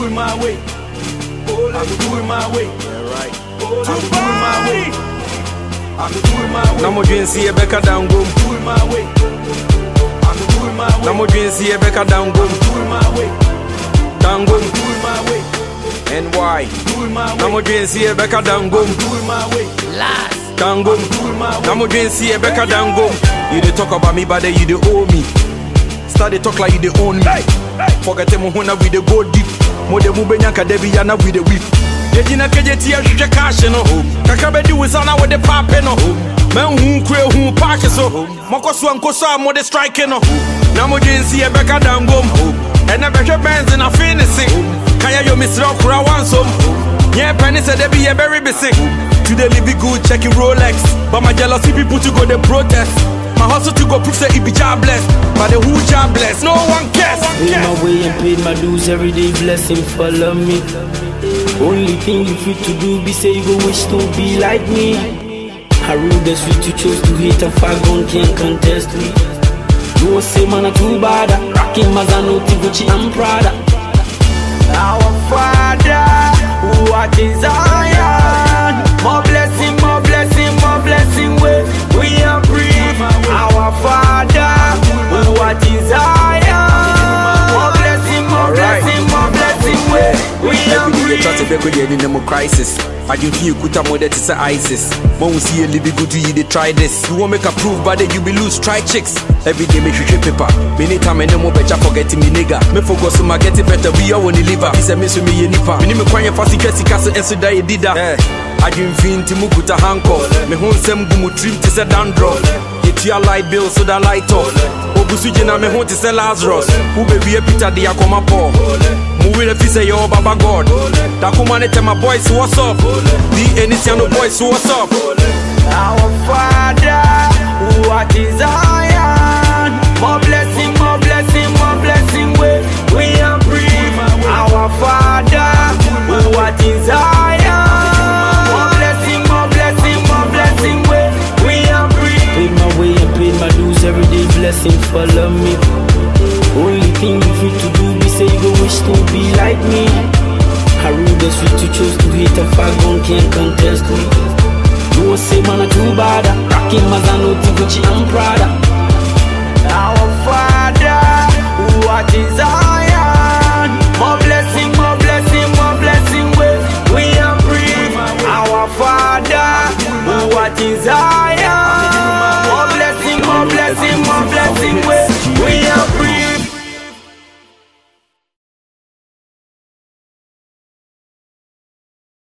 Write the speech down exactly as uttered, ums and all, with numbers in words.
do it my way. I can do it my way. Yeah, right. I can do it my way. I can do it my way. Now my dreams see a Becca down go. Do it my way. I can do it my way. Now my dreams see a Becca down go. Do it my way. Down go. Do it my way. And why? Do it my way. Now my dreams see a Becca down go. Do it my way. Last. Down go. Now my dreams see a Becca down go. You dey talk about me, but then you dey owe me. Start to talk like you dey own me. Forget them when we dey go deep. Mo de mu benya ka debi ya na we dey whip. Yejina keje ti ahwehwe cash no. Kaka be di wisa na we dey pap no. Men hu kure hu park so. Mokoso ankoso a mo dey strike no. Na mo dwen si e beka dangom. E na behwe benz na finisi. Kaya yo misra kura wansom. Yeah, penny said they be a very busy. Today live good, checking Rolex. But my jealousy people to go the protest. My hustle to go prove say it be jobless. But the who jobless, no one cares. Paid my way and paid my dues, every day blessing follow me. Only thing you fit to do be say you go wish to be like me. I rule the street, you chose to hate and far gone can't contest me. You say man are too bad, rocking Mazano, Gucci and Prada. Our Father, who art in Zion, more blessing, more blessing, more blessing, we, we are free. Our Father, who art in Zion, more blessing, more blessing, more blessing, we, we are free. Try to be good in the crisis. I can feel good more that is ISIS. Won't see a living good to you, they try this. You won't make a proof, but then you be lose, try chicks. Every day make you paper. Many time I no more better forgetting me nigga. Me focus on my getting better, we all want to live. He said, Miss me, nipa. Me me crying fast, get sick, and so die, did that. I didn't feel to move with a handcuff. Me home sem gumu trim to say dandruff. Get your light bill so that light off. Obusujina me home to say Lazarus. Who baby a Peter dia come up. Move the say yo Baba God. That come on tell my boys what's up. The anything no boys what's up. Our Father, who art in Zion, more blessing, more blessing, more blessing, we, we are free. Our Father, who art in Zion, more blessing, more blessing, more blessing, we, we are free. Paid my way and paid my dues, every day blessing follow me. Only thing you fit to do be say you go wish to be like me. I rule the street, you chose to hate and far gone can't contest me. You say man are too bad, rocking Mazano, Gucci and Prada. Our Father, who art in Zion.